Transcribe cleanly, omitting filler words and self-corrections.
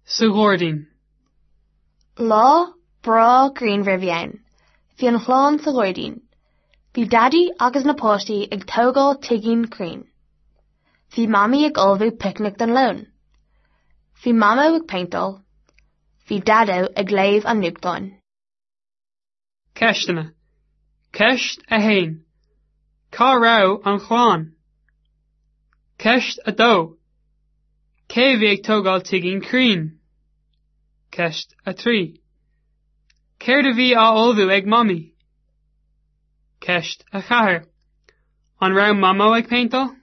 sa ghordín. Lá bra green rivian, fi an chlán sa ghordín. Fi daddy agus na postí ag tógáil tigín crean. Fi mammy ag olbhú picnic den lón. Fi mamma ag paintal. Fi daddo ag léamh an nuachtáin. Ceistena. Ceist a hain. Cá rau an chláán. Ceist a dó. Cé bhí ag tógáil tigín crean. Ceist a trí. Céir de bhí á olbhú ag mammy. Ceist a chathair. An rau mamma ag paintal.